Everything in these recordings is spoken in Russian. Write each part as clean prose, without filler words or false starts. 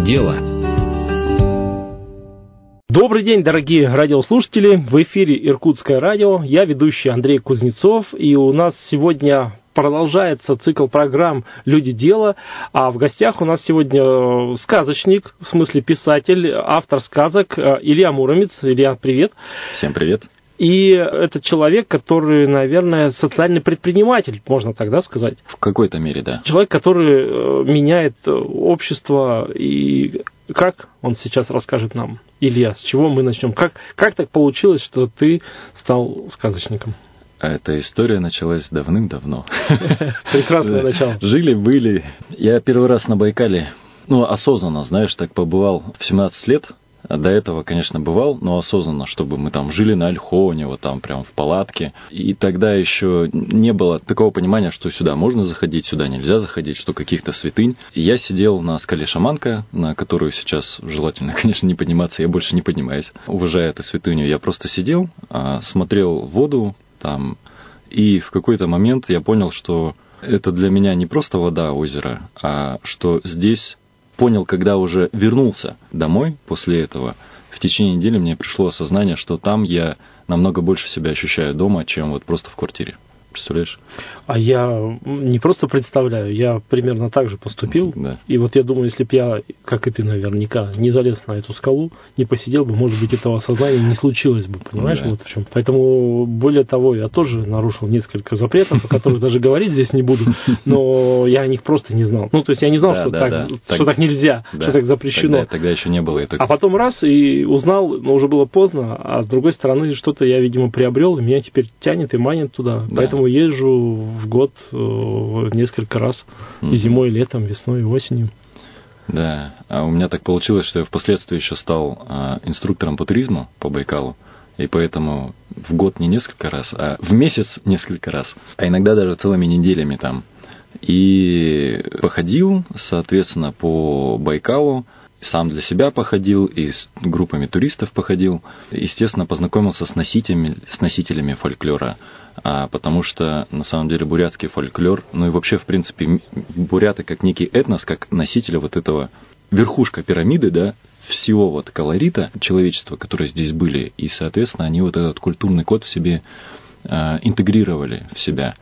дело». Добрый день, дорогие радиослушатели! В эфире Иркутское радио. Я ведущий Андрей Кузнецов. И у нас сегодня продолжается цикл программ «Люди дела». А в гостях у нас сегодня сказочник, в смысле писатель, автор сказок Илья Муромец. Илья, привет! Всем привет! И это человек, который, наверное, социальный предприниматель, можно тогда сказать. В какой-то мере, да. Человек, который меняет общество. И как он сейчас расскажет нам? Илья, с чего мы начнем? Как так получилось, что ты стал сказочником? Эта история началась давным-давно. Прекрасное начало. Жили-были. Я первый раз на Байкале, осознанно, знаешь, так побывал в 17 лет. До этого, конечно, бывал, но осознанно, чтобы мы там жили на Ольховне, вот там прям в палатке. И тогда еще не было такого понимания, что сюда можно заходить, сюда нельзя заходить, что каких-то святынь. И я сидел на скале Шаманка, на которую сейчас желательно, конечно, не подниматься, я больше не поднимаюсь. Уважая эту святыню, я просто сидел, смотрел в воду там, и в какой-то момент я понял, что это для меня не просто вода, озеро, а что здесь... Понял, когда уже вернулся домой после этого, в течение недели мне пришло осознание, что там я намного больше себя ощущаю дома, чем вот просто в квартире. Представляешь? А я не просто представляю, я примерно так же поступил. Да. И вот я думаю, если бы я, как и ты наверняка, не залез на эту скалу, не посидел бы, может быть, этого осознания не случилось бы, понимаешь? Да. Вот в чем. Поэтому, более того, я тоже нарушил несколько запретов, о которых даже говорить здесь не буду, но я о них просто не знал. То есть я не знал, что так нельзя, что так запрещено. Тогда еще не было этого. А потом раз и узнал, но уже было поздно, а с другой стороны, что-то я, видимо, приобрел, и меня теперь тянет и манит туда. Да. Поэтому езжу в год несколько раз, и зимой, и летом, весной, и осенью. Да, а у меня так получилось, что я впоследствии еще стал инструктором по туризму по Байкалу, и поэтому в год не несколько раз, а в месяц несколько раз, а иногда даже целыми неделями там. И походил, соответственно, по Байкалу, сам для себя походил, и с группами туристов походил. Естественно, познакомился с носителями фольклора, потому что, на самом деле, бурятский фольклор, и вообще, в принципе, буряты как некий этнос, как носители вот этого, верхушка пирамиды, да, всего вот колорита человечества, которые здесь были, и, соответственно, они вот этот культурный код в себе интегрировали в себя.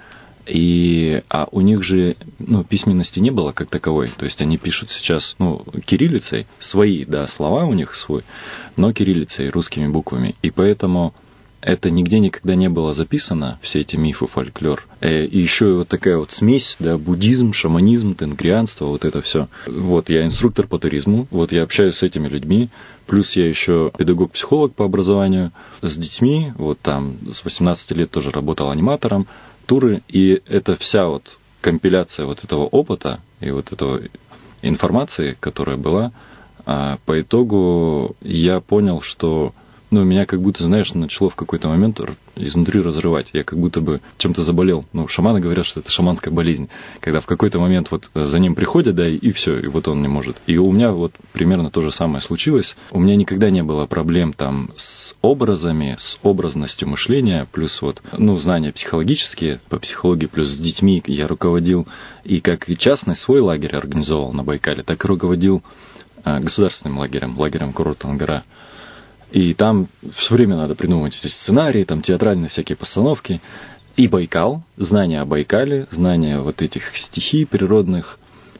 А у них же письменности не было как таковой. То есть они пишут сейчас кириллицей, свои, да, слова у них свой, но кириллицей, русскими буквами. И поэтому это нигде никогда не было записано, все эти мифы, фольклор. И еще вот такая вот смесь, да, буддизм, шаманизм, тенгрианство, вот это все. Вот я инструктор по туризму, вот я общаюсь с этими людьми, плюс я еще педагог-психолог по образованию, с детьми, вот там с 18 лет тоже работал аниматором, туры, и это вся вот компиляция вот этого опыта и вот этого информации, которая была, по итогу я понял, что меня как будто, знаешь, начало в какой-то момент изнутри разрывать. Я как будто бы чем-то заболел. Шаманы говорят, что это шаманская болезнь. Когда в какой-то момент вот за ним приходят, да, и все, и вот он не может. И у меня вот примерно то же самое случилось. У меня никогда не было проблем там с образами, с образностью мышления, плюс вот, знания психологические, по психологии, плюс с детьми я руководил и как и частный свой лагерь организовал на Байкале, так и руководил государственным лагерем курорта Ангара. И там все время надо придумывать эти сценарии, там театральные всякие постановки. И Байкал, знания о Байкале, знания вот этих стихий природных.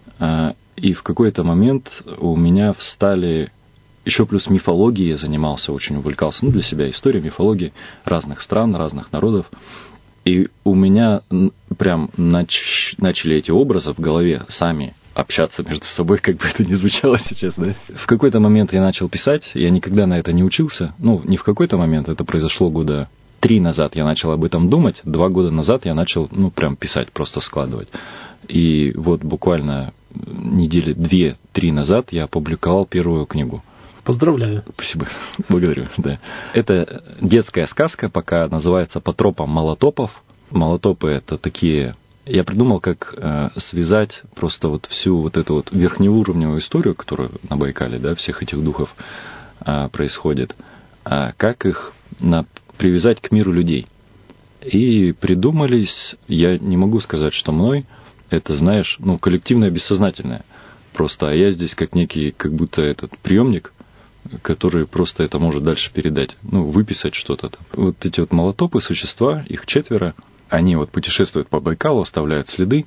И в какой-то момент у меня встали... Еще плюс мифологией я занимался, очень увлекался. Для себя история, мифологии разных стран, разных народов. И у меня прям начали эти образы в голове сами общаться между собой, как бы это ни звучало сейчас, да. В какой-то момент я начал писать, я никогда на это не учился, не в какой-то момент, это произошло года 3 назад, я начал об этом думать, 2 года назад я начал, прям писать, просто складывать. И вот буквально недели 2-3 назад я опубликовал первую книгу. Поздравляю. Спасибо, благодарю, да. Это детская сказка, пока называется «По тропам молотопов». Молотопы — это такие... Я придумал, как связать просто вот всю вот эту вот верхнеуровневую историю, которая на Байкале, да, всех этих духов происходит, как их привязать к миру людей. И придумались, я не могу сказать, что мной, это, знаешь, коллективное бессознательное. просто, а я здесь как некий, как будто этот приемник, который просто это может дальше передать, выписать что-то там. Вот эти вот молотопы, существа, их 4, они вот путешествуют по Байкалу, оставляют следы,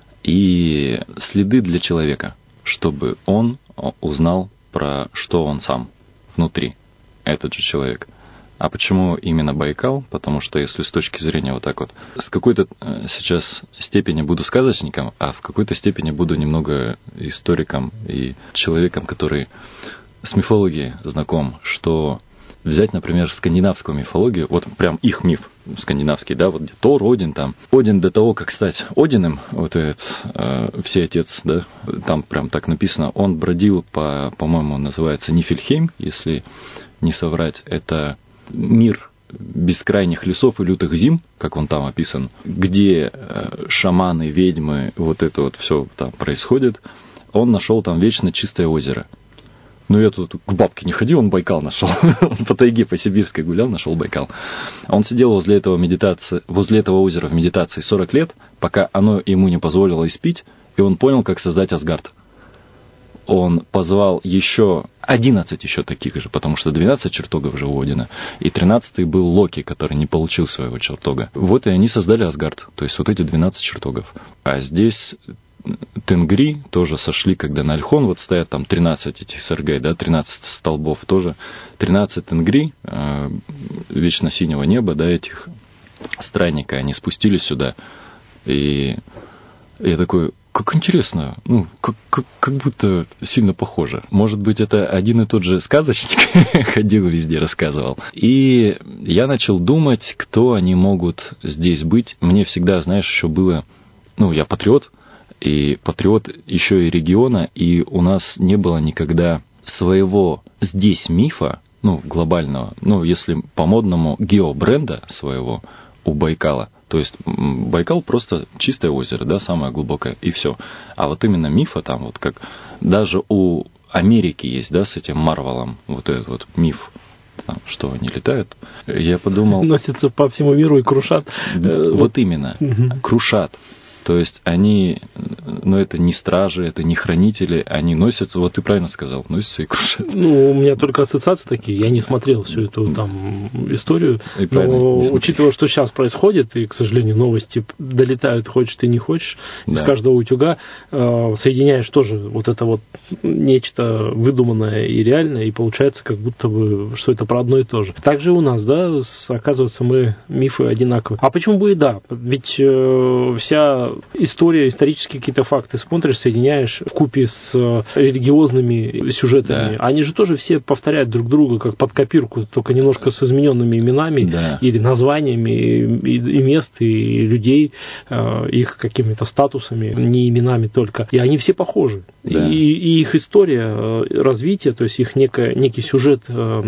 и следы для человека, чтобы он узнал про что он сам внутри, этот же человек. А почему именно Байкал? Потому что если с точки зрения вот так вот, с какой-то сейчас степени буду сказочником, а в какой-то степени буду немного историком и человеком, который с мифологией знаком, что взять, например, скандинавскую мифологию, вот прям их миф скандинавский, да, вот где Тор, Один там. Один до того, как стать Одином, вот этот всеотец, да, там прям так написано, он бродил по-моему, называется Нифельхейм, если не соврать, это мир бескрайних лесов и лютых зим, как он там описан, где шаманы, ведьмы, вот это вот все там происходит. Он нашел там вечно чистое озеро. Ну, я тут к бабке не ходил, он Байкал нашел. Он по тайге, по Сибирской гулял, нашел Байкал. Он сидел возле этого озера в медитации 40 лет, пока оно ему не позволило испить, и он понял, как создать Асгард. Он позвал еще 11 еще таких же, потому что 12 чертогов же у Одина, и 13-й был Локи, который не получил своего чертога. Вот и они создали Асгард, то есть вот эти 12 чертогов. А здесь Тенгри тоже сошли, когда на Альхон вот стоят там 13 этих саргай, да, 13 столбов тоже, 13 Тенгри, вечно синего неба, да, этих странника, они спустились сюда, и я такой, как интересно, как будто сильно похоже. Может быть, это один и тот же сказочник ходил везде, рассказывал. И я начал думать, кто они могут здесь быть. Мне всегда, знаешь, еще было, я патриот, и патриот еще и региона, и у нас не было никогда своего здесь мифа, глобального, если по-модному, геобренда своего у Байкала. То есть Байкал просто чистое озеро, да, самое глубокое, и все. А вот именно мифа там, вот как даже у Америки есть, да, с этим Марвелом, вот этот вот миф, там, что они летают. Я подумал... Носятся по всему миру и крушат. Вот именно, крушат. То есть они, это не стражи, это не хранители, они носятся, вот ты правильно сказал, носятся и крушат. У меня только ассоциации такие, я не смотрел всю эту там историю, но учитывая, что сейчас происходит, и, к сожалению, новости долетают, хочешь ты не хочешь, из каждого утюга соединяешь тоже вот это вот нечто выдуманное и реальное, и получается как будто бы, что это про одно и то же. Также у нас, да, оказывается, мы мифы одинаковые. А почему бы и да? Ведь вся история, исторические какие-то факты смотришь, соединяешь вкупе с религиозными сюжетами. Да. Они же тоже все повторяют друг друга, как под копирку, только немножко с измененными именами или названиями и мест, и людей, их какими-то статусами, не именами только. И они все похожи. Да. И их история развития, то есть их некий сюжет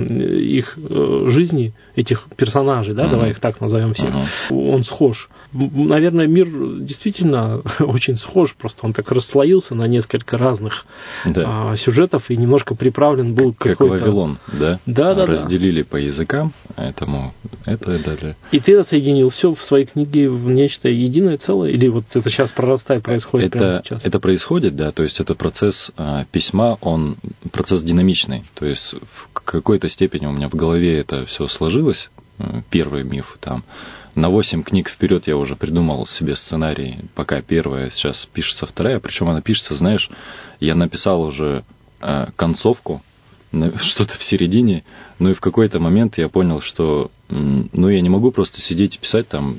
их жизни, этих персонажей, да, давай их так назовем всех, он схож. Наверное, мир действительно очень схож, просто он так расслоился на несколько разных сюжетов и немножко приправлен был какой-то... Как Вавилон, да? Да. Разделили по языкам, поэтому это далее. И ты соединил все в своей книге в нечто единое целое? Или вот это сейчас прорастает, происходит прямо сейчас? Это происходит, да, то есть это процесс письма, он процесс динамичный, то есть в какой-то степени у меня в голове это все сложилось, первый миф там. На 8 книг вперед я уже придумал себе сценарий, пока первая, сейчас пишется вторая, причем она пишется, знаешь, я написал уже концовку, что-то в середине, но и в какой-то момент я понял, что я не могу просто сидеть и писать, там,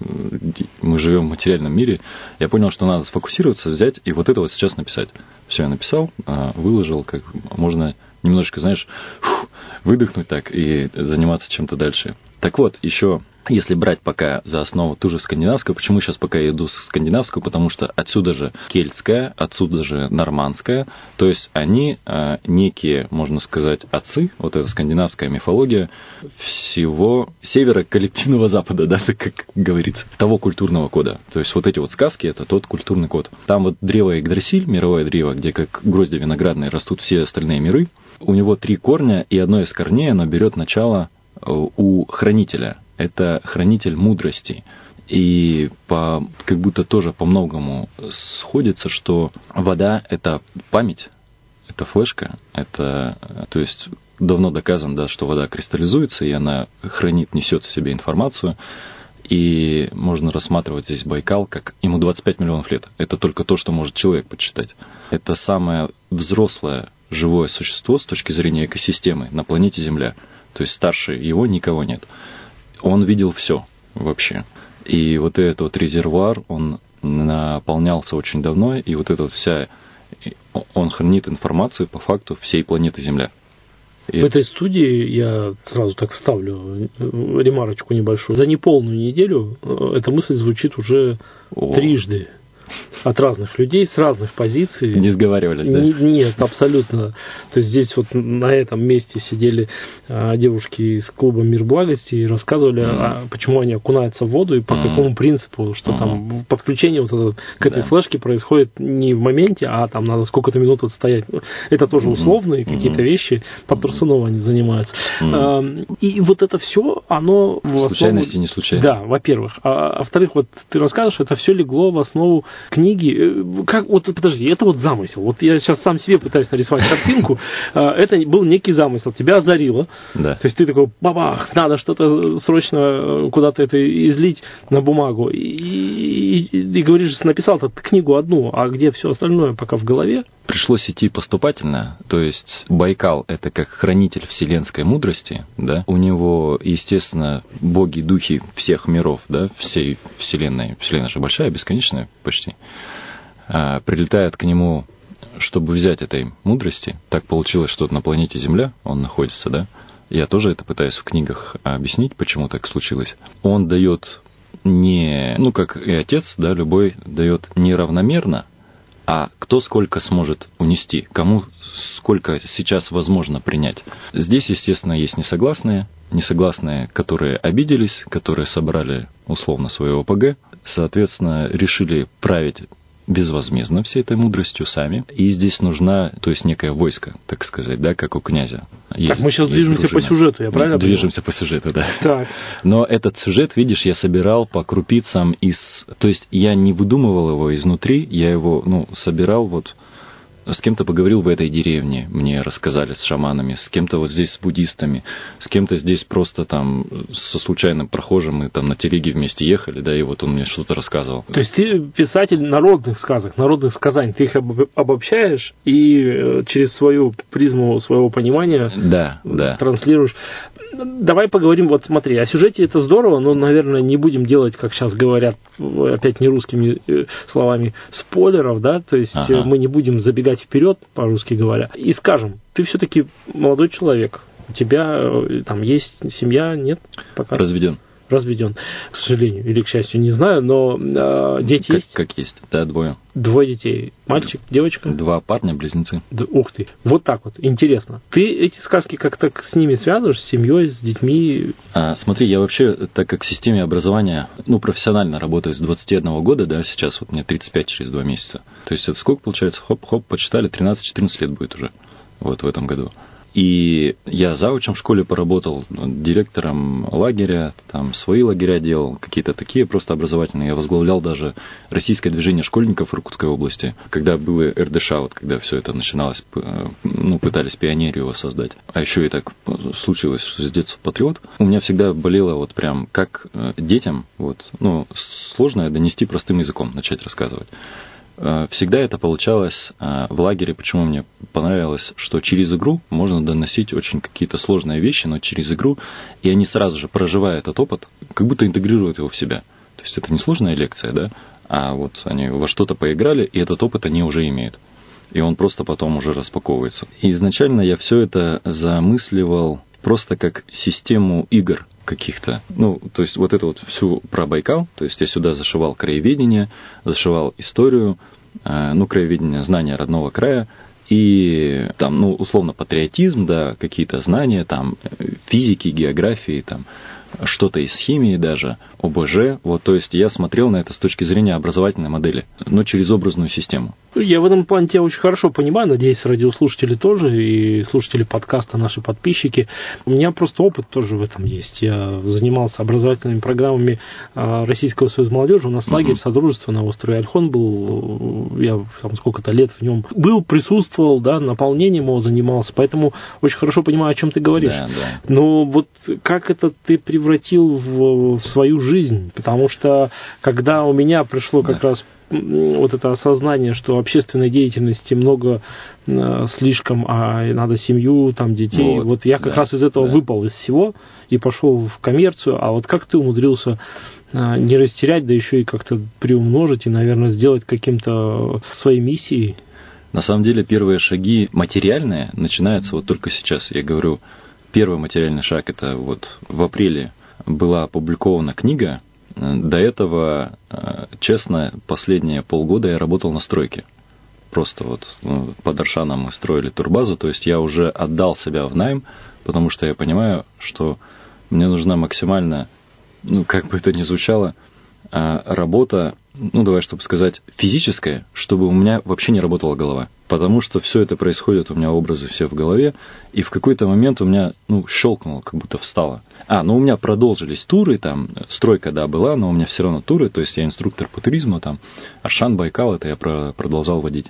мы живем в материальном мире, я понял, что надо сфокусироваться, взять и вот это вот сейчас написать. Все, я написал, выложил, как можно немножечко, знаешь, выдохнуть так и заниматься чем-то дальше. Так вот, еще, если брать пока за основу ту же скандинавскую, почему сейчас пока я иду скандинавскую, потому что отсюда же кельтская, отсюда же нормандская, то есть они некие, можно сказать, отцы, вот эта скандинавская мифология, всего севера коллективного Запада, да, как говорится, того культурного кода. То есть вот эти вот сказки, это тот культурный код. Там вот древо Игдрасиль, мировое древо, где как грозди виноградные растут все остальные миры, у него 3 корня, и одно из корней, оно берет начало у хранителя. Это хранитель мудрости. И как будто тоже по многому сходится, что вода – это память, это флешка, то есть давно доказано, да, что вода кристаллизуется, и она несет в себе информацию. И можно рассматривать здесь Байкал как ему 25 миллионов лет. Это только то, что может человек подсчитать. Это самое взрослое живое существо с точки зрения экосистемы на планете Земля. То есть старше его никого нет. Он видел все вообще. И вот этот вот резервуар, он наполнялся очень давно, и вот эта вот он хранит информацию по факту всей планеты Земля. В этой студии я сразу так вставлю ремарочку небольшую. За неполную неделю эта мысль звучит уже трижды. От разных людей, с разных позиций. Не сговаривались, да? Нет, абсолютно. То есть здесь вот на этом месте сидели девушки из клуба «Мир благости» и рассказывали, почему они окунаются в воду и по какому принципу, что там подключение вот это, к этой флешке происходит не в моменте, а там надо сколько-то минут отстоять. Это тоже условные какие-то вещи, по Турсунову они занимаются. И вот это все, оно... Случайности не случайно. Да, во-первых. А во-вторых, вот ты расскажешь, это все легло в основу книги. Как, вот подожди, это вот замысел. Вот я сейчас сам себе пытаюсь нарисовать картинку. Это был некий замысел. Тебя озарило. Да. То есть ты такой, бабах, надо что-то срочно куда-то это излить на бумагу. И говоришь, написал-то книгу одну, а где все остальное пока в голове? Пришлось идти поступательно, то есть Байкал – это как хранитель вселенской мудрости, да, у него, естественно, боги, духи всех миров, да, всей вселенной же большая, бесконечная почти, прилетают к нему, чтобы взять этой мудрости. Так получилось, что на планете Земля он находится, да, я тоже это пытаюсь в книгах объяснить, почему так случилось. Он дает как и отец, да, любой дает неравномерно, а кто сколько сможет унести, кому сколько сейчас возможно принять. Здесь, естественно, есть несогласные, которые обиделись, которые собрали условно свое ОПГ, соответственно, решили править безвозмездно всей этой мудростью сами. И здесь нужна, то есть некое войско, так сказать, да, как у князя. Так, мы сейчас движемся по сюжету, я правильно понимаю? Движемся по сюжету, да. Так. Но этот сюжет, видишь, я собирал по крупицам то есть я не выдумывал его изнутри, я его, собирал вот... С кем-то поговорил в этой деревне, мне рассказали с шаманами, с кем-то вот здесь с буддистами, с кем-то здесь просто там со случайным прохожим, мы там на телеге вместе ехали, да, и вот он мне что-то рассказывал. То есть ты писатель народных сказок, народных сказаний, ты их обобщаешь и через свою призму своего понимания транслируешь. Давай поговорим, вот смотри, о сюжете это здорово, но, наверное, не будем делать, как сейчас говорят, опять не русскими словами, спойлеров, да, то есть мы не будем забегать вперед, по-русски говоря, и скажем, ты все-таки молодой человек, у тебя там есть семья, нет? Пока? Разведен, к сожалению, или к счастью, не знаю, но дети есть? Как есть, да, 2. 2 детей. Мальчик, девочка? 2 парня, близнецы. Ух ты, вот так вот, интересно. Ты эти сказки как-то с ними связываешь, с семьей, с детьми? Смотри, я вообще, так как в системе образования, профессионально работаю с 21 года, да, сейчас вот мне 35 через 2 месяца. То есть это сколько получается? Хоп-хоп, почитали, 13-14 лет будет уже, вот в этом году. И я заучем в школе поработал, директором лагеря, там свои лагеря делал, какие-то такие просто образовательные. Я возглавлял даже российское движение школьников в Иркутской области, когда было РДШ, вот когда все это начиналось, пытались пионерию его создать. А еще и так случилось, что с детства патриот. У меня всегда болело вот прям, как детям, сложно донести простым языком, начать рассказывать. Всегда это получалось в лагере, почему мне понравилось, что через игру можно доносить очень какие-то сложные вещи, но через игру, и они сразу же, проживая этот опыт, как будто интегрируют его в себя. То есть это не сложная лекция, да, а вот они во что-то поиграли, и этот опыт они уже имеют. И он просто потом уже распаковывается. И изначально я все это замысливал просто как систему игр каких-то. То есть вот это вот всю про Байкал, то есть я сюда зашивал краеведение, зашивал историю, краеведение, знания родного края, и там, условно, патриотизм, да, какие-то знания, там, физики, географии, там, что-то из химии даже, ОБЖ. Вот, то есть я смотрел на это с точки зрения образовательной модели, но через образную систему. Я в этом плане тебя очень хорошо понимаю, надеюсь, радиослушатели тоже, и слушатели подкаста, наши подписчики. У меня просто опыт тоже в этом есть. Я занимался образовательными программами Российского союза молодежи. У нас лагерь содружества на острове Ольхон был. Я там сколько-то лет в нем был, присутствовал, да, наполнением его занимался. Поэтому очень хорошо понимаю, о чем ты говоришь. Да, да. Но вот как это ты превратил в свою жизнь? Потому что когда у меня пришло как раз вот это осознание, что общественной деятельности много слишком, а надо семью, там, детей. Вот я как раз из этого выпал из всего и пошел в коммерцию. А вот как ты умудрился не растерять, да еще и как-то приумножить и, наверное, сделать каким-то своей миссией? На самом деле первые шаги материальные начинаются вот только сейчас. Я говорю, первый материальный шаг — это вот в апреле была опубликована книга. До этого, честно, последние полгода я работал на стройке. Просто вот под Аршаном мы строили турбазу, то есть я уже отдал себя в найм, потому что я понимаю, что мне нужна максимально, как бы это ни звучало, работа, давай, чтобы сказать, физическая, чтобы у меня вообще не работала голова. Потому что все это происходит, у меня образы все в голове, и в какой-то момент у меня, щелкнуло, как будто встало. У меня продолжились туры, там, стройка, да, была, но у меня все равно туры, то есть я инструктор по туризму, там, Аршан, Байкал, это я продолжал водить.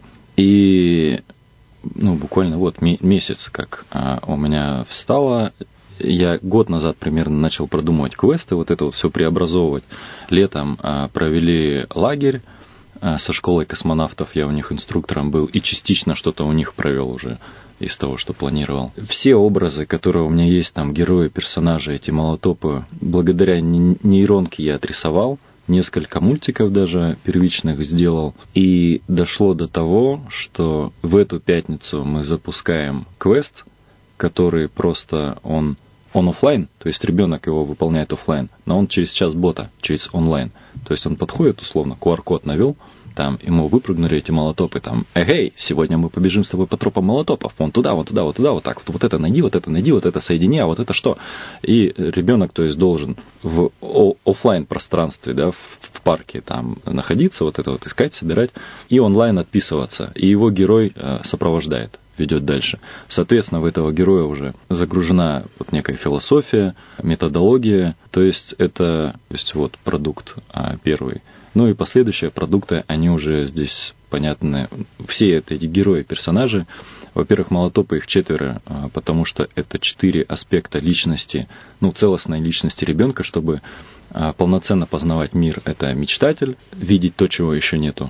И, буквально вот месяц, как у меня встало. Я год назад примерно начал продумывать квесты, вот это вот все преобразовывать. Летом провели лагерь со школой космонавтов, я у них инструктором был, и частично что-то у них провел уже из того, что планировал. Все образы, которые у меня есть, там, герои, персонажи, эти молотопы, благодаря нейронке я отрисовал, несколько мультиков даже первичных сделал, и дошло до того, что в эту пятницу мы запускаем квест, который просто он офлайн, то есть ребенок его выполняет офлайн, но он через чат-бота, через онлайн. То есть он подходит, условно, QR-код навел, там ему выпрыгнули эти молотопы, там, эй, сегодня мы побежим с тобой по тропам молотопов, вон туда, вот так, вот это найди, вот это соедини, а вот это что? И ребенок, то есть, должен в офлайн пространстве, да, в парке там находиться, вот это вот искать, собирать, и онлайн отписываться, и его герой сопровождает, ведет дальше. Соответственно, в этого героя уже загружена вот некая философия, методология, то есть это вот продукт первый. И последующие продукты, они уже здесь понятны. Все эти герои, персонажи, во-первых, молотопы их 4, потому что это 4 аспекта личности, целостной личности ребенка, чтобы полноценно познавать мир. Это мечтатель, видеть то, чего еще нету.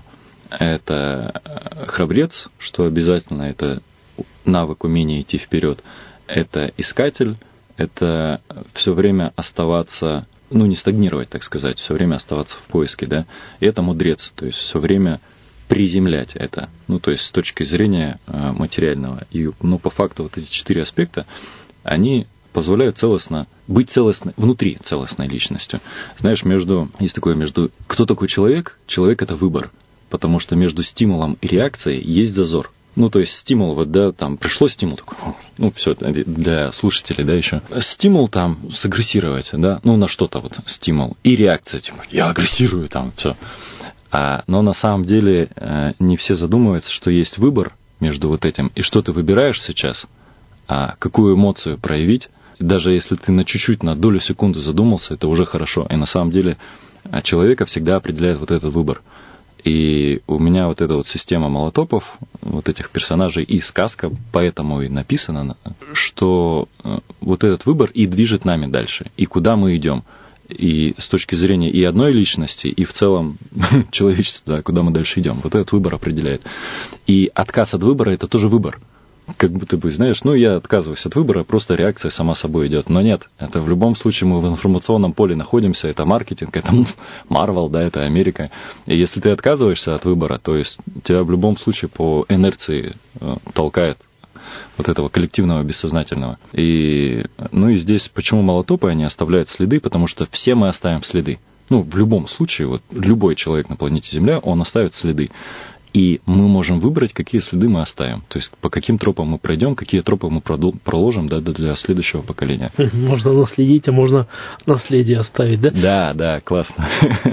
Это храбрец, что обязательно, это навык, умение идти вперед. Это искатель, это все время оставаться, не стагнировать, так сказать, все время оставаться в поиске, да. И это мудрец, то есть все время приземлять это, то есть с точки зрения материального. И, по факту вот эти 4 аспекта, они позволяют быть целостной, внутри целостной личностью. Знаешь, кто такой человек? Человек — это выбор, потому что между стимулом и реакцией есть зазор. То есть стимул, там пришло стимул такой, все, для слушателей, да, еще. Стимул там сагрессировать, да, на что-то стимул. И реакция, я агрессирую там, все. Но на самом деле не все задумываются, что есть выбор между этим, и что ты выбираешь сейчас, какую эмоцию проявить. Даже если ты на чуть-чуть, на долю секунды задумался, это уже хорошо. И на самом деле человека всегда определяет этот выбор. И у меня эта система молотопов, этих персонажей и сказка, поэтому и написано, что этот выбор и движет нами дальше, и куда мы идем. И с точки зрения и одной личности, и в целом человечества, да, куда мы дальше идем. Этот выбор определяет. И отказ от выбора — это тоже выбор. Как будто бы, знаешь, я отказываюсь от выбора, просто реакция сама собой идет. Но нет, это в любом случае мы в информационном поле находимся, это маркетинг, это Marvel, да, это Америка. И если ты отказываешься от выбора, то есть тебя в любом случае по инерции толкает этого коллективного бессознательного. И здесь почему молотопы, они оставляют следы, потому что все мы оставим следы. В любом случае, любой человек на планете Земля, он оставит следы. И мы можем выбрать, какие следы мы оставим. То есть по каким тропам мы пройдем, какие тропы мы проложим, да, для следующего поколения. Можно наследить, а можно наследие оставить, да? Да, классно.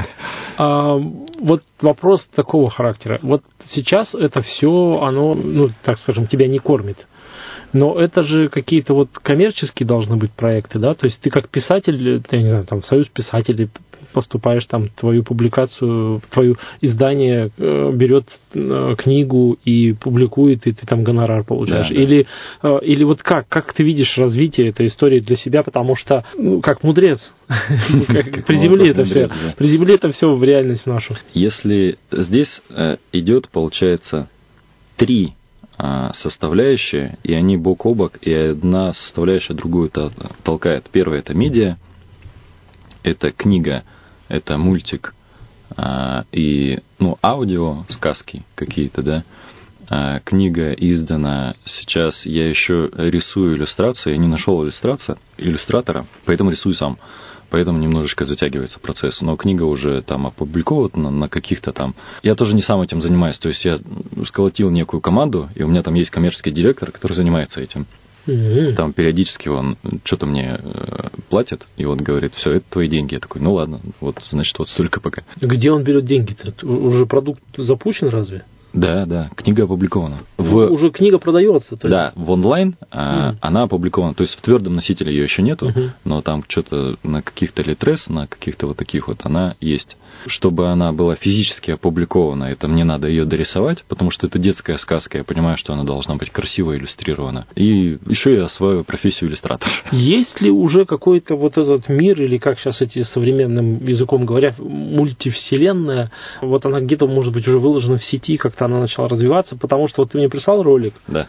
Вот вопрос такого характера. Вот сейчас это все, оно, так скажем, тебя не кормит. Но это же какие-то вот коммерческие должны быть проекты, да? То есть ты как писатель, я не знаю, там в Союз писателей поступаешь, там твою публикацию, твое издание берет книгу и публикует, и ты там гонорар получаешь. Да. Или вот как ты видишь развитие этой истории для себя, потому что, как мудрец, приземли это все в реальность нашу. Если здесь идет, получается, 3 составляющие, и они бок о бок, и одна составляющая другую толкает. Первое – это медиа, это книга, это мультик и аудио, сказки какие-то, да. Книга издана сейчас, я еще рисую иллюстрацию, я не нашел иллюстратора, поэтому рисую сам. Поэтому немножечко затягивается процесс. Но книга уже там опубликована на каких-то там... Я тоже не сам этим занимаюсь. То есть я сколотил некую команду, и у меня там есть коммерческий директор, который занимается этим. Там периодически он что-то мне платит, и вот говорит, все, это твои деньги. Я такой, ну ладно, вот, значит, вот столько пока. Где он берет деньги-то? Уже продукт запущен разве? Да, книга опубликована. Уже книга продается? То есть... Да, в онлайн она опубликована. То есть в твердом носителе ее еще нету, но там что-то на каких-то литрес, на каких-то вот таких вот она есть. Чтобы она была физически опубликована, это мне надо ее дорисовать, потому что это детская сказка, я понимаю, что она должна быть красиво иллюстрирована. И еще я освою профессию иллюстратора. Есть ли уже какой-то вот этот мир, или как сейчас эти современным языком говорят, мультивселенная, вот она где-то, может быть, уже выложена в сети, как-то она начала развиваться, потому что вот ты мне прислал ролик, да.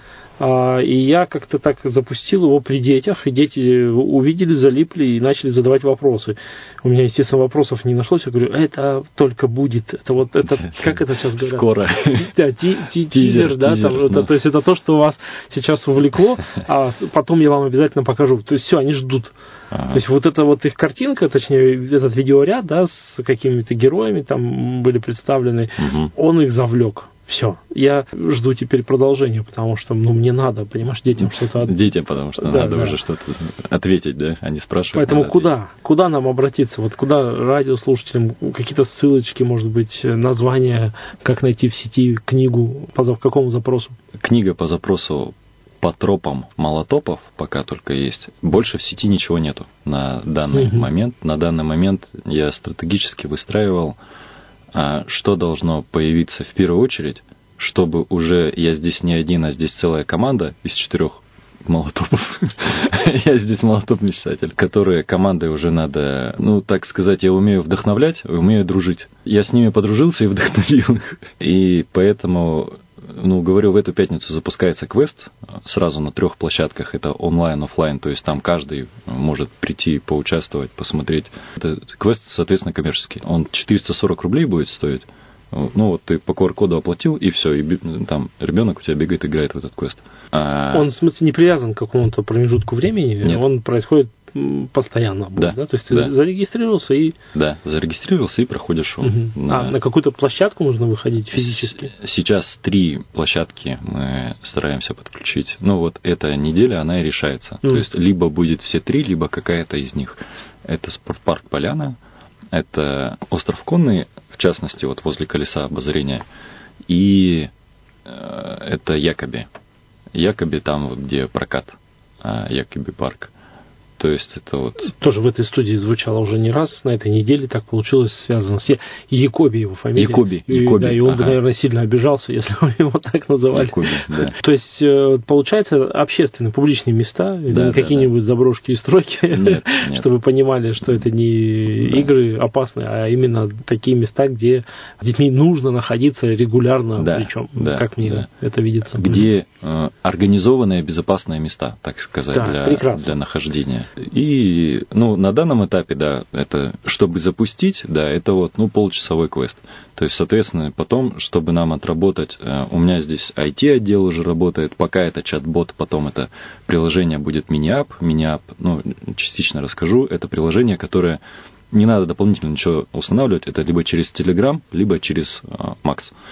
И я как-то так запустил его при детях, и дети увидели, залипли и начали задавать вопросы. У меня, естественно, вопросов не нашлось. Я говорю, это только будет. Это вот это, как это сейчас говорят? Скоро. Да, тизер, да, там, то есть это то, что вас сейчас увлекло, а потом я вам обязательно покажу. То есть все, они ждут. То есть вот эта вот их картинка, точнее, этот видеоряд, да, с какими-то героями там были представлены, он их завлек. Все, я жду теперь продолжения, потому что, мне надо, понимаешь, детям что-то... Детям, потому что надо уже что-то ответить, да? Они спрашивают. Поэтому куда нам обратиться? Вот куда радиослушателям, какие-то ссылочки, может быть, названия, как найти в сети книгу, по какому запросу? Книга по запросу по тропам молотопов пока только есть. Больше в сети ничего нету на данный момент. На данный момент я стратегически выстраивал, что должно появиться в первую очередь, чтобы уже я здесь не один, а здесь целая команда из 4 молотопов. Я здесь молотоп-мечтатель, которые командой уже надо, так сказать, я умею вдохновлять, умею дружить. Я с ними подружился и вдохновил их. И поэтому, говорю, в эту пятницу запускается квест сразу на 3 площадках. Это онлайн, офлайн, то есть там каждый может прийти, поучаствовать, посмотреть. Это квест, соответственно, коммерческий. Он 440 рублей будет стоить. Вот ты по QR-коду оплатил, и все, и там ребенок у тебя бегает, играет в этот квест. Он, в смысле, не привязан к какому-то промежутку времени? Нет. Он происходит постоянно будет, да? То есть ты зарегистрировался и... Да, зарегистрировался и проходишь. На какую-то площадку нужно выходить физически? Сейчас 3 площадки мы стараемся подключить. Вот эта неделя, она и решается. То есть либо будет все 3, либо какая-то из них. Это спортпарк Поляна, это остров Конный, в частности, вот возле колеса обозрения, и это Якоби. Якоби там, вот, где прокат, Якоби парк. То есть это вот... Тоже в этой студии звучало уже не раз, на этой неделе так получилось, связано с Якоби, его фамилия. Якоби. Да, и он бы, наверное, сильно обижался, если бы его так называли. Якоби, да. То есть, получается, общественные, публичные места, да, не какие-нибудь заброшки и стройки, нет. чтобы понимали, что это не игры опасные, а именно такие места, где с детьми нужно находиться регулярно, причем, как мне это видится. Где организованные безопасные места, так сказать, для нахождения. И, на данном этапе, да, это, чтобы запустить, да, это вот, получасовой квест. То есть, соответственно, потом, чтобы нам отработать, у меня здесь IT-отдел уже работает, пока это чат-бот, потом это приложение будет мини-ап, частично расскажу, это приложение, которое не надо дополнительно ничего устанавливать, это либо через Telegram, либо через Max.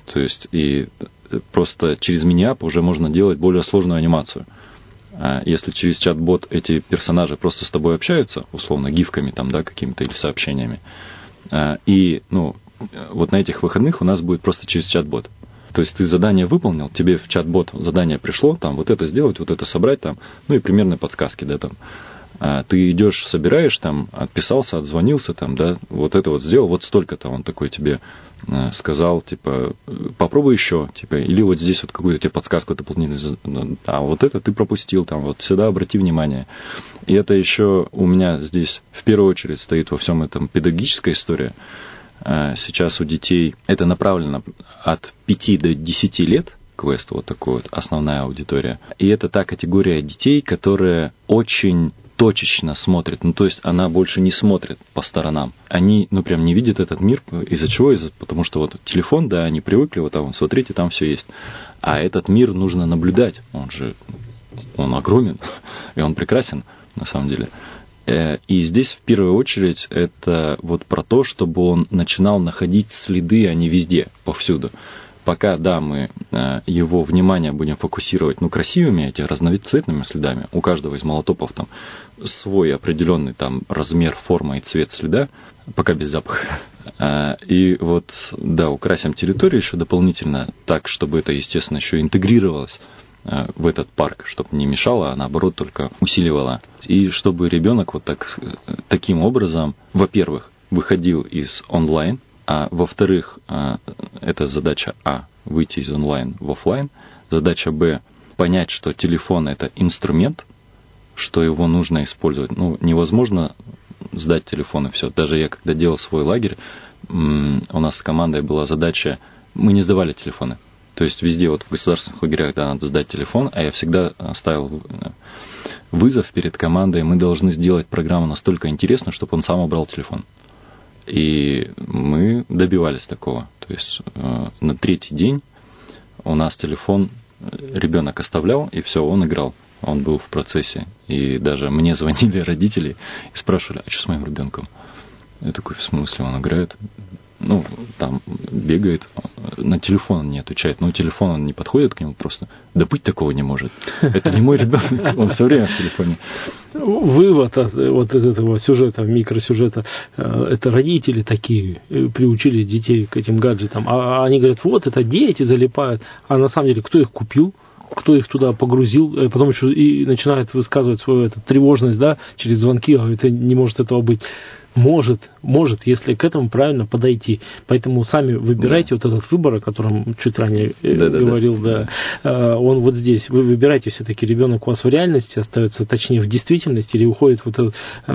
То есть и просто через мини-ап уже можно делать более сложную анимацию. Если через чат-бот эти персонажи просто с тобой общаются, условно, гифками там, да, какими-то или сообщениями, и, вот на этих выходных у нас будет просто через чат-бот. То есть ты задание выполнил, тебе в чат-бот задание пришло, там, вот это сделать, вот это собрать, там, и примерные подсказки, да, там. Ты идешь, собираешь, там, отписался, отзвонился, там, да, вот это вот сделал, вот столько-то, он такой тебе сказал, типа, попробуй еще, типа, или вот здесь вот какую-то тебе подсказку дополнительную, а вот это ты пропустил, там, вот сюда обрати внимание. И это еще у меня здесь в первую очередь стоит во всем этом педагогическая история. Сейчас у детей это направлено от 5 до 10 лет, квест, вот такой вот, основная аудитория. И это та категория детей, которая очень точечно смотрит, то есть она больше не смотрит по сторонам. Они, прям не видят этот мир. Из-за чего? Потому что вот телефон, да, они привыкли, вот там, смотрите, там все есть. А этот мир нужно наблюдать. Он огромен, и он прекрасен, на самом деле. И здесь, в первую очередь, это вот про то, чтобы он начинал находить следы, а не везде, повсюду. Пока, да, мы его внимание будем фокусировать, красивыми, эти разноцветными следами. У каждого из молотопов там свой определенный там размер, форма и цвет следа, пока без запаха. И вот, да, украсим территорию еще дополнительно так, чтобы это, естественно, еще интегрировалось в этот парк, чтобы не мешало, а наоборот только усиливало. И чтобы ребенок вот таким образом, во-первых, выходил из онлайн, а во-вторых, это задача А, выйти из онлайн в офлайн, задача Б, понять, что телефон это инструмент, что его нужно использовать. Невозможно сдать телефон и все. Даже я когда делал свой лагерь, у нас с командой была задача, мы не сдавали телефоны. То есть везде вот в государственных лагерях, да, надо сдать телефон, а я всегда ставил вызов перед командой, мы должны сделать программу настолько интересную, чтобы он сам убрал телефон. И мы добивались такого. То есть на 3-й день у нас телефон ребенок оставлял, и все, он играл. Он был в процессе. И даже мне звонили родители и спрашивали, а что с моим ребенком? Я такой, в смысле, он играет? Там бегает, на телефон не отвечает. Телефон, он не подходит к нему просто. Да быть такого не может. Это не мой ребенок, он все время в телефоне. Вывод вот из этого сюжета, микросюжета, это родители такие приучили детей к этим гаджетам. А они говорят, вот это дети залипают. А на самом деле, кто их купил? Кто их туда погрузил, потом еще и начинает высказывать свою тревожность, да, через звонки, это не может этого быть. Может, если к этому правильно подойти. Поэтому сами выбирайте вот этот выбор, о котором чуть ранее говорил, да. Он вот здесь. Вы выбираете все-таки, ребенок у вас в реальности остается, точнее в действительности, или уходит в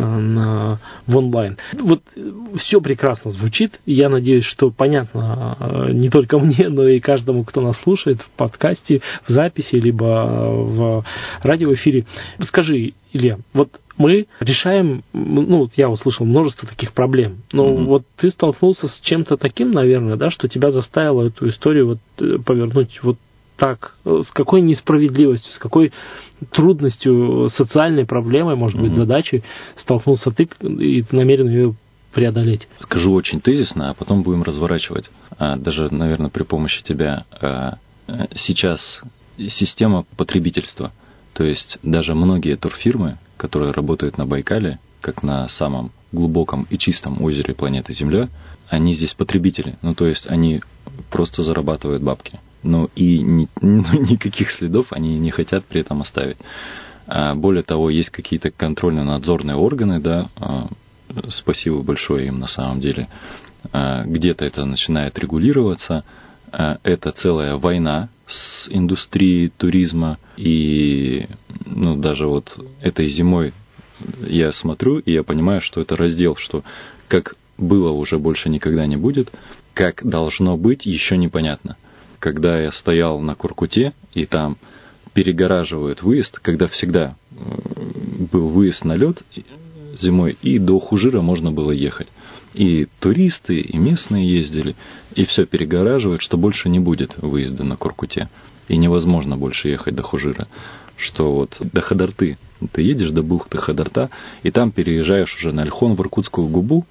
онлайн. Вот все прекрасно звучит. Я надеюсь, что понятно не только мне, но и каждому, кто нас слушает в подкасте, в записи, либо в радиоэфире. Скажи, Илья, вот мы решаем, я услышал множество таких проблем, но вот ты столкнулся с чем-то таким, наверное, да, что тебя заставило эту историю повернуть вот так, с какой несправедливостью, с какой трудностью, социальной проблемой, может быть, задачей столкнулся ты, и ты намерен ее преодолеть. Скажу очень тезисно, а потом будем разворачивать. Даже, наверное, при помощи тебя. Сейчас система потребительства. То есть даже многие турфирмы, которые работают на Байкале, как на самом глубоком и чистом озере планеты Земля, они здесь потребители. То есть они просто зарабатывают бабки. И никаких следов они не хотят при этом оставить. Более того, есть какие-то контрольно-надзорные органы, да, спасибо большое им на самом деле. Где-то это начинает регулироваться. Это целая война с индустрией туризма. И даже вот этой зимой я смотрю, и я понимаю, что это раздел, что как было уже больше никогда не будет, как должно быть, еще непонятно. Когда я стоял на Куркуте, и там перегораживают выезд, когда всегда был выезд на лед зимой, и до Хужира можно было ехать. И туристы, и местные ездили, и все перегораживают, что больше не будет выезда на Куркуте. И невозможно больше ехать до Хужира. Что вот до Хадарты. Ты едешь до бухты Хадарта, и там переезжаешь уже на Ольхон в Иркутскую губу,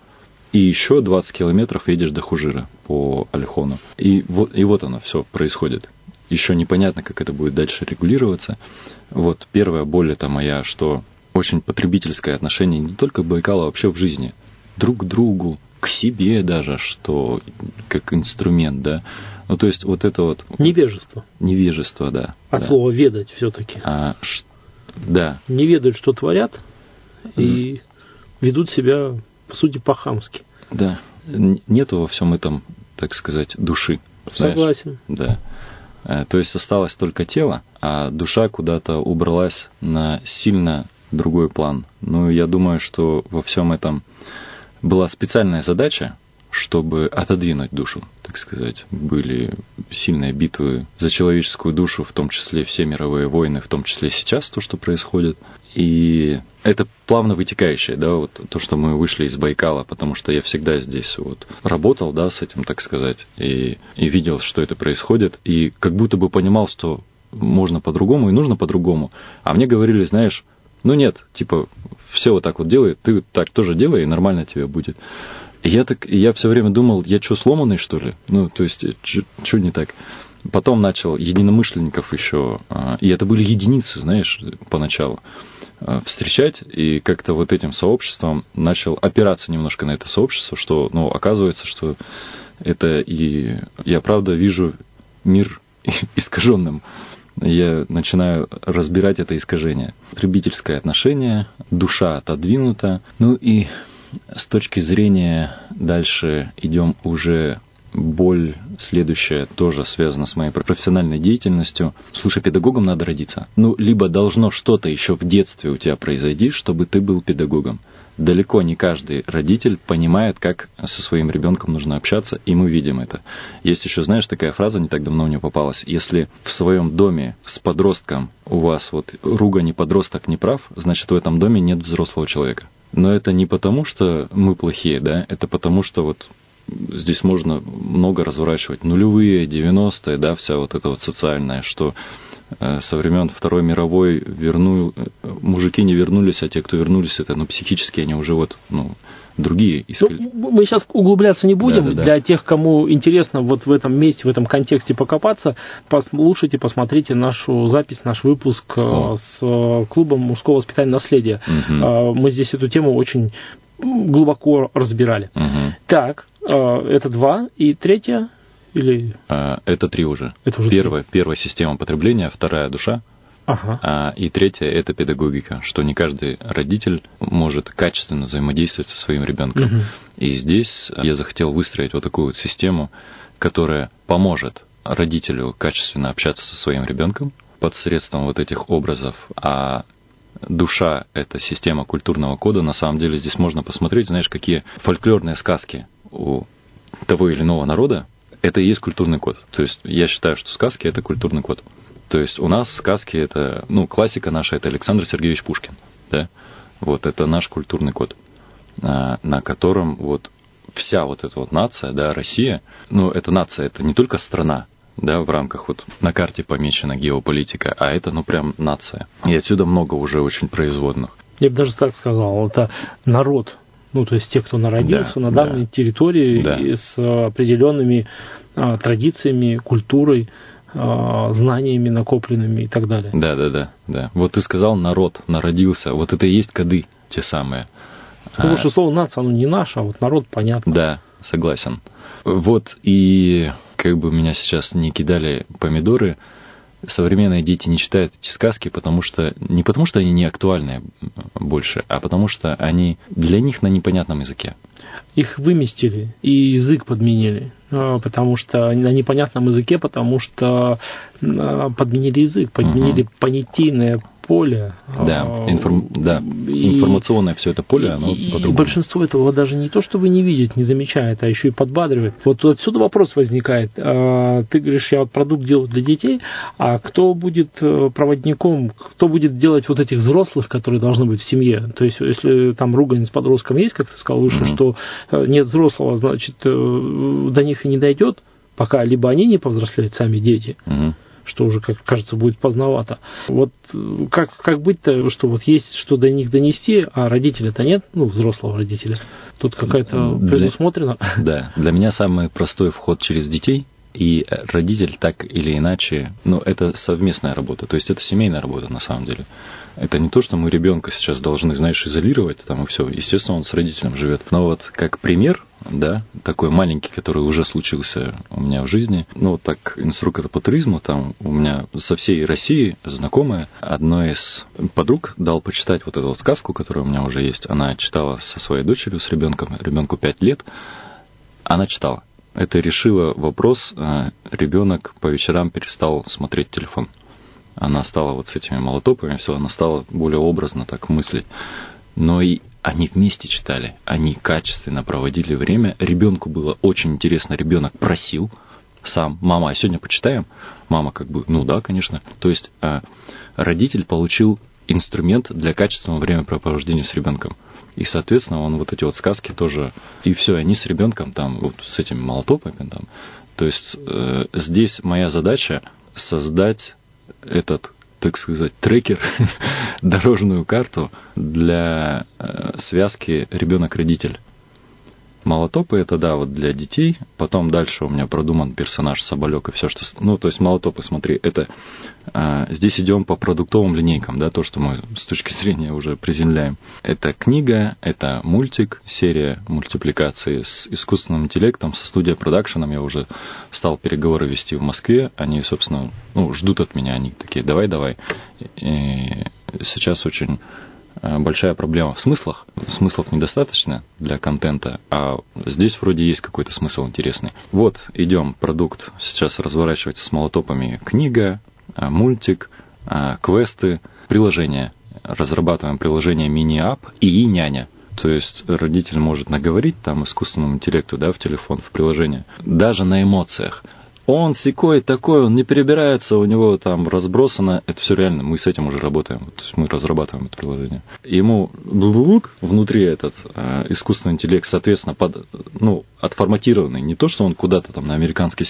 и еще 20 километров едешь до Хужира по Альхону. И вот оно все происходит. Еще непонятно, как это будет дальше регулироваться. Вот первая боль это моя, что очень потребительское отношение не только к Байкалу, а вообще в жизни. Друг к другу, к себе даже, что как инструмент, да. Ну, то есть вот это вот... Невежество. Невежество, да. От слова «ведать» все-таки. Да. Не ведают, что творят, и ведут себя, по сути, по-хамски. Да. Нету во всем этом, так сказать, души. Знаешь? Согласен. Да. То есть осталось только тело, а душа куда-то убралась на сильно другой план. Ну, я думаю, что во всем этом была специальная задача, чтобы отодвинуть душу, так сказать. Были сильные битвы за человеческую душу, в том числе все мировые войны, в том числе сейчас то, что происходит. И это плавно вытекающее, да, вот то, что мы вышли из Байкала, потому что я всегда здесь вот работал, да, с этим, так сказать, и видел, что это происходит, и как будто бы понимал, что можно по-другому и нужно по-другому. А мне говорили, знаешь, ну нет, типа, все вот так вот делай, ты так тоже делай, и нормально тебе будет. И я все время думал, я что, сломанный, что ли? Ну, то есть, что не так? Потом начал единомышленников еще, и это были единицы, знаешь, поначалу, встречать, и как-то вот этим сообществом начал опираться немножко на это сообщество, что, ну, оказывается, что это и я правда вижу мир искаженным. Я начинаю разбирать это искажение. Потребительское отношение, душа отодвинута. Ну и с точки зрения дальше идем уже боль следующая, тоже связана с моей профессиональной деятельностью. Слушай, педагогом надо родиться. Ну, либо должно что-то еще в детстве у тебя произойти, чтобы ты был педагогом. Далеко не каждый родитель понимает, как со своим ребенком нужно общаться, и мы видим это. Есть еще, знаешь, такая фраза, не так давно мне попалась. Если в своем доме с подростком у вас вот ругань и подросток не прав, значит, в этом доме нет взрослого человека. Но это не потому, что мы плохие, да, это потому, что вот здесь можно много разворачивать. Нулевые, 90-е, да, вся вот эта вот социальная, что со времен Второй мировой мужики не вернулись, а те, кто вернулись, это, психически они уже вот, другие. Мы сейчас углубляться не будем. Да. Для тех, кому интересно вот в этом месте, в этом контексте покопаться, послушайте, посмотрите нашу запись, наш выпуск с клубом мужского воспитания наследия. Угу. Мы здесь эту тему очень глубоко разбирали. Угу. Так, это 2. И 3? Или... Это 3 уже. Это уже первая система потребления, 2 душа. Ага. И 3 это педагогика, что не каждый родитель может качественно взаимодействовать со своим ребенком. Угу. И здесь я захотел выстроить вот такую вот систему, которая поможет родителю качественно общаться со своим ребенком посредством вот этих образов. А душа — это система культурного кода. На самом деле здесь можно посмотреть, знаешь, какие фольклорные сказки у того или иного народа. Это и есть культурный код. То есть я считаю, что сказки — это культурный код. То есть у нас сказки — это, классика наша — это Александр Сергеевич Пушкин, да? Вот это наш культурный код, на котором вот вся вот эта вот нация, да, Россия, это нация, это не только страна, да, в рамках вот на карте помечена геополитика, а это, прям нация. И отсюда много уже очень производных. Я бы даже так сказал, это народ. То есть те, кто народился на данной территории с определенными традициями, культурой, знаниями накопленными и так далее. Да. Вот ты сказал, народ народился. Вот это и есть коды те самые. Потому что слово «нация», оно не наше, а вот народ, понятно. Да, согласен. Вот и как бы меня сейчас не кидали помидоры, современные дети не читают эти сказки, не потому что они не актуальны больше, а потому что они для них на непонятном языке. Их выместили и язык подменили, потому что на непонятном языке, потому что подменили язык, подменили понятийное поле. Да, информационное все это поле, оно по-другому. И большинство этого даже не то, что вы не видите, не замечает, а еще и подбадривает. Вот отсюда вопрос возникает. Ты говоришь, я вот продукт делаю для детей, а кто будет проводником, кто будет делать вот этих взрослых, которые должны быть в семье? То есть, если там ругань с подростком есть, как ты сказал выше, что нет взрослого, значит, до них и не дойдет, пока либо они не повзрослеют, сами дети, что уже, как кажется, будет поздновато. Вот как быть-то, что вот есть что до них донести, а родителя-то нет, взрослого родителя? Тут какая-то предусмотрена? Да, для меня самый простой вход через детей. И родитель так или иначе, это совместная работа, то есть это семейная работа на самом деле. Это не то, что мы ребенка сейчас должны, изолировать там и все. Естественно, он с родителем живет. Но вот как пример, да, такой маленький, который уже случился у меня в жизни, так инструктор по туризму, там у меня со всей России знакомая, одной из подруг дал почитать вот эту вот сказку, которая у меня уже есть. Она читала со своей дочерью, с ребенком, ребенку 5 лет, она читала. Это решило вопрос, ребенок по вечерам перестал смотреть телефон. Она стала вот с этими молотопами, все, она стала более образно так мыслить. Но и они вместе читали, они качественно проводили время. Ребенку было очень интересно, ребенок просил сам: мама, а сегодня почитаем? Мама да, конечно. То есть родитель получил инструмент для качественного времяпрепровождения с ребенком. И, соответственно, он вот эти вот сказки тоже... И все, они с ребенком там, вот с этими молотопами там. То есть здесь моя задача создать этот, так сказать, трекер, дорожную карту для связки ребенок-родитель. Молотопы — это, да, вот для детей. Потом дальше у меня продуман персонаж Соболек и все, что... то есть молотопы, смотри, это... здесь идем по продуктовым линейкам, да, то, что мы с точки зрения уже приземляем. Это книга, это мультик, серия мультипликации с искусственным интеллектом, со студией продакшеном. Я уже стал переговоры вести в Москве. Они, собственно, ждут от меня. Они такие: давай. И сейчас очень... большая проблема в смыслах. Смыслов недостаточно для контента, а здесь вроде есть какой-то смысл интересный. Вот, идем, продукт сейчас разворачивается с молотопами. Книга, мультик, квесты, приложение. Разрабатываем приложение мини-ап и няня. То есть родитель может наговорить там искусственному интеллекту, да, в телефон, в приложение, даже на эмоциях. Он сякой такой, он не перебирается, у него там разбросано. Это все реально, мы с этим уже работаем. То есть мы разрабатываем это приложение. Ему внутри этот искусственный интеллект, соответственно, отформатированный. Не то, что он куда-то там на американский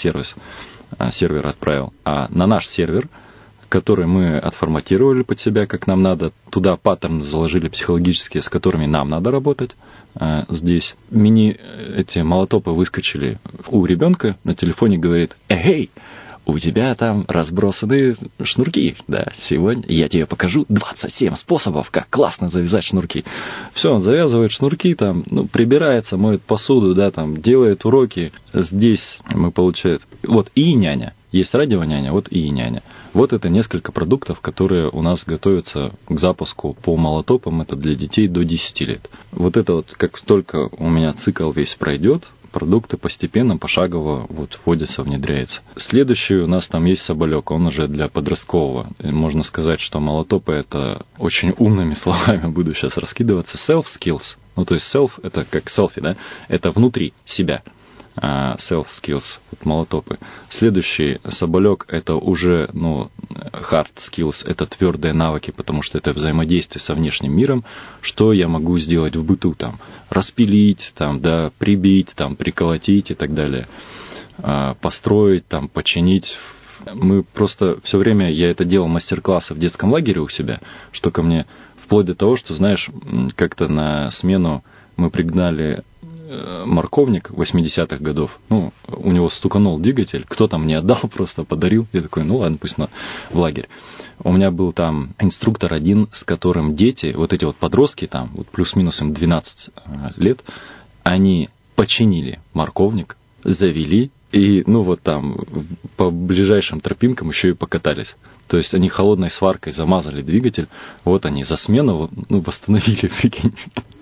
сервер отправил, а на наш сервер, который мы отформатировали под себя, как нам надо. Туда паттерны заложили психологические, с которыми нам надо работать. Здесь эти молотопы выскочили у ребенка, на телефоне говорит: эй, у тебя там разбросаны шнурки, да, сегодня я тебе покажу 27 способов, как классно завязать шнурки. Все, он завязывает шнурки, там, прибирается, моет посуду, да, там, делает уроки. Здесь мы получаем... Вот и няня. Есть радионяня, вот и няня. Вот это несколько продуктов, которые у нас готовятся к запуску по молотопам. Это для детей до 10 лет. Вот это вот, как только у меня цикл весь пройдет, продукты постепенно, пошагово вводятся, внедряются. Следующий у нас там есть Соболек, он уже для подросткового. И можно сказать, что молотопы — это очень умными словами буду сейчас раскидываться. Self-skills. То есть self — это как селфи, да? Это внутри себя. Self-skills, молотопы. Следующий Соболек — это уже, hard skills, это твердые навыки, потому что это взаимодействие со внешним миром. Что я могу сделать в быту? Там, распилить, там, да, прибить, там, приколотить и так далее. Построить, там, починить. Мы просто все время, я это делал мастер-классы в детском лагере у себя, что ко мне, вплоть до того, что, знаешь, как-то на смену мы пригнали морковник 80-х годов. У него стуканул двигатель. Кто-то мне отдал, просто подарил. Я такой: ладно, пусть в лагерь. У меня был там инструктор один, с которым дети, вот эти вот подростки, там, плюс-минус им 12 лет, они починили морковник, завели и, там, по ближайшим тропинкам еще и покатались. То есть они холодной сваркой замазали двигатель, вот они за смену восстановили, прикинь.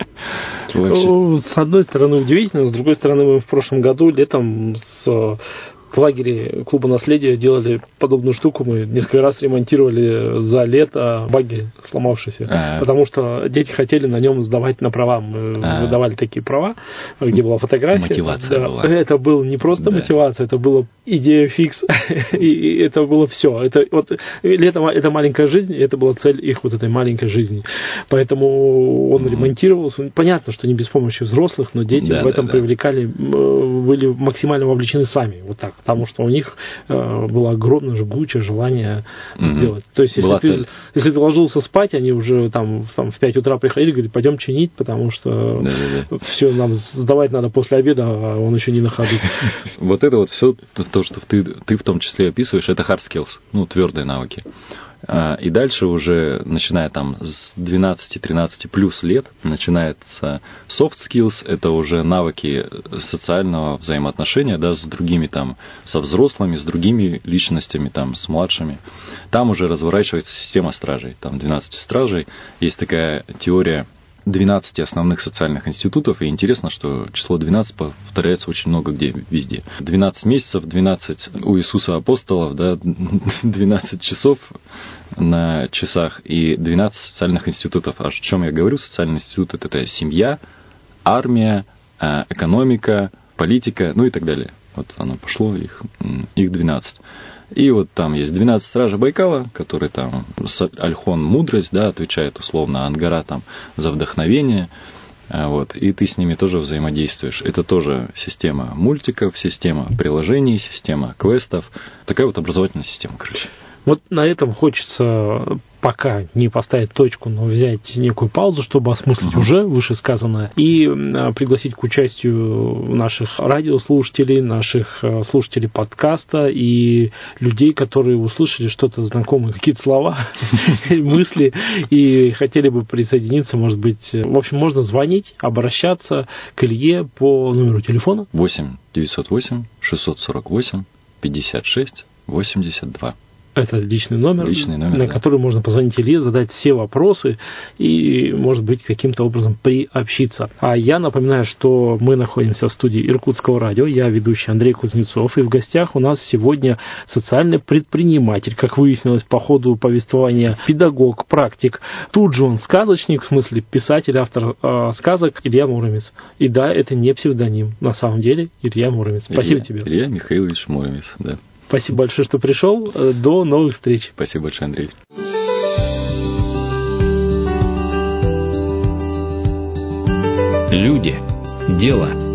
С одной стороны удивительно, с другой стороны мы в прошлом году летом в лагере клуба наследия делали подобную штуку. Мы несколько раз ремонтировали за лето багги сломавшиеся, потому что дети хотели на нем сдавать на права. Мы выдавали такие права, где была фотография. Мотивация была. Это было не просто мотивация, это была идея фикс, и это было все. Лето — это маленькая жизнь, и это была цель их этой маленькой жизни. Поэтому он ремонтировался. Понятно, что не без помощи взрослых, но дети в этом привлекали, были максимально вовлечены сами. Вот так. потому что у них было огромное жгучее желание сделать. То есть, если ты ложился спать, они уже там в 5 утра приходили, говорили, пойдем чинить, потому что все, нам сдавать надо после обеда, а он еще не на ходу. Вот это вот все, то, что ты в том числе описываешь, это hard skills, твердые навыки. И дальше уже, начиная там с 12-13 плюс лет, начинается soft skills, это уже навыки социального взаимоотношения, да, с другими там, со взрослыми, с другими личностями, там, с младшими. Там уже разворачивается система стражей, там 12 стражей. Есть такая теория 12 основных социальных институтов, и интересно, что число 12 повторяется очень много где, везде. 12 месяцев, 12 у Иисуса апостолов, да, 12 часов на часах и 12 социальных институтов. А о чем я говорю? Социальный институт – это семья, армия, экономика, политика, и так далее. Вот оно пошло, их 12. И вот там есть 12 стражей Байкала, которые там, Альхон мудрость, да, отвечает условно, Ангара там за вдохновение, вот, и ты с ними тоже взаимодействуешь. Это тоже система мультиков, система приложений, система квестов, такая вот образовательная система, короче. Вот на этом хочется пока не поставить точку, но взять некую паузу, чтобы осмыслить уже вышесказанное и пригласить к участию наших радиослушателей, наших слушателей подкаста и людей, которые услышали что-то знакомое, какие-то слова, мысли и хотели бы присоединиться, может быть. В общем, можно звонить, обращаться к Илье по номеру телефона 8 908 648 56 82. Это личный номер, на который можно позвонить Илье, задать все вопросы и, может быть, каким-то образом приобщиться. А я напоминаю, что мы находимся в студии Иркутского радио. Я ведущий Андрей Кузнецов. И в гостях у нас сегодня социальный предприниматель, как выяснилось по ходу повествования, педагог, практик. Тут же он сказочник, в смысле писатель, автор сказок Илья Муромец. И да, это не псевдоним. На самом деле Илья Муромец. Спасибо тебе. Илья Михайлович Муромец, да. Спасибо большое, что пришел. До новых встреч. Спасибо большое, Андрей. Люди. Дело.